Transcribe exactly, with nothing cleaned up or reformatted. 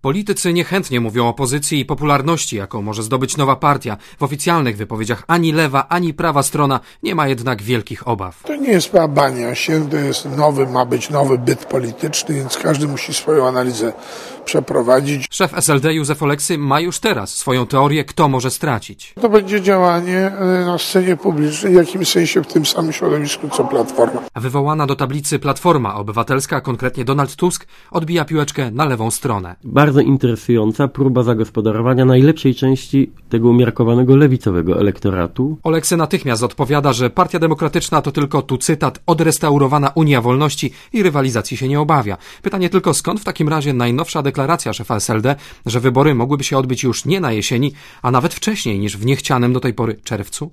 Politycy niechętnie mówią o pozycji i popularności, jaką może zdobyć nowa partia. W oficjalnych wypowiedziach ani lewa, ani prawa strona nie ma jednak wielkich obaw. To nie jest sprawa bania się, to jest nowy, ma być nowy byt polityczny, więc każdy musi swoją analizę przeprowadzić. Szef S L D Józef Oleksy ma już teraz swoją teorię, kto może stracić. To będzie działanie na scenie publicznej, w jakimś sensie w tym samym środowisku co Platforma. Wywołana do tablicy Platforma Obywatelska, konkretnie Donald Tusk, odbija piłeczkę na lewą stronę. Bardzo interesująca próba zagospodarowania najlepszej części tego umiarkowanego lewicowego elektoratu. Oleksy natychmiast odpowiada, że Partia Demokratyczna to tylko, tu cytat, odrestaurowana Unia Wolności i rywalizacji się nie obawia. Pytanie tylko, skąd w takim razie najnowsza deklaracja szefa S L D, że wybory mogłyby się odbyć już nie na jesieni, a nawet wcześniej niż w niechcianym do tej pory czerwcu?